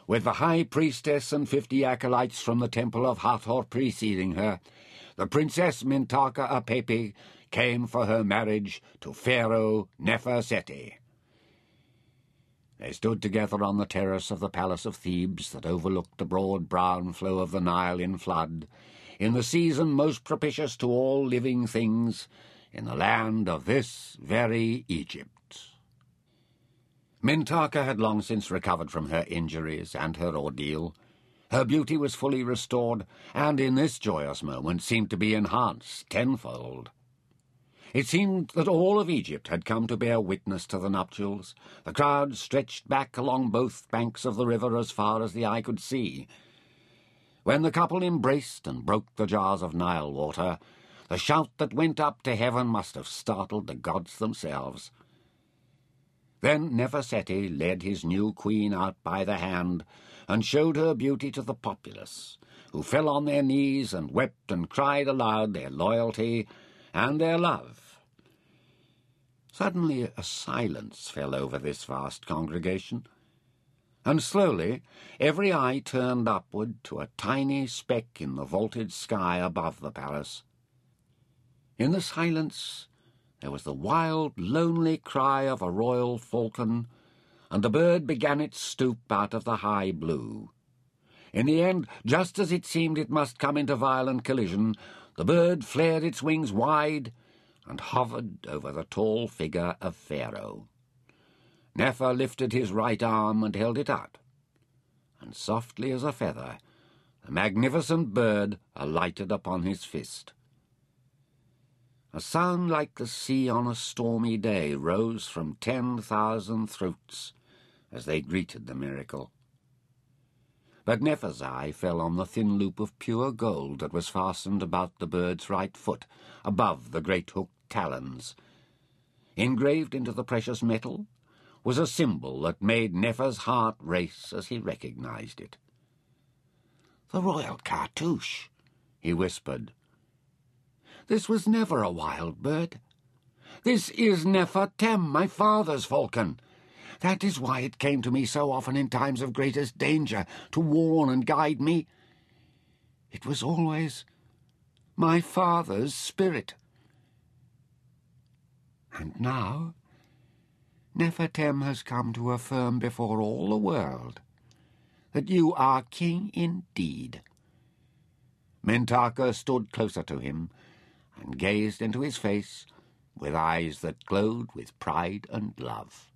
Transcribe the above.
With the high priestess and 50 acolytes from the temple of Hathor preceding her, the Princess Mintaka Apepi came for her marriage to Pharaoh Neferseti. They stood together on the terrace of the palace of Thebes that overlooked the broad brown flow of the Nile in flood, in the season most propitious to all living things, in the land of this very Egypt. Mintaka had long since recovered from her injuries and her ordeal. Her beauty was fully restored, and in this joyous moment seemed to be enhanced tenfold. It seemed that all of Egypt had come to bear witness to the nuptials. The crowd stretched back along both banks of the river as far as the eye could see. When the couple embraced and broke the jars of Nile water, the shout that went up to heaven must have startled the gods themselves. Then Neferseti led his new queen out by the hand and showed her beauty to the populace, who fell on their knees and wept and cried aloud their loyalty and their love. Suddenly a silence fell over this vast congregation, and slowly every eye turned upward to a tiny speck in the vaulted sky above the palace. In the silence there was the wild, lonely cry of a royal falcon, and the bird began its stoop out of the high blue. In the end, just as it seemed it must come into violent collision, the bird flared its wings wide and hovered over the tall figure of Pharaoh. Nefer lifted his right arm and held it out, and softly as a feather, the magnificent bird alighted upon his fist. A sound like the sea on a stormy day rose from 10,000 throats as they greeted the miracle. But Nefer's eye fell on the thin loop of pure gold that was fastened about the bird's right foot, above the great hooked talons. Engraved into the precious metal was a symbol that made Nefer's heart race as he recognized it. "The royal cartouche," he whispered. "This was never a wild bird. This is Nefertem, my father's falcon. That is why it came to me so often in times of greatest danger, to warn and guide me. It was always my father's spirit. And now Nefertem has come to affirm before all the world that you are king indeed." Mintaka stood closer to him and gazed into his face with eyes that glowed with pride and love.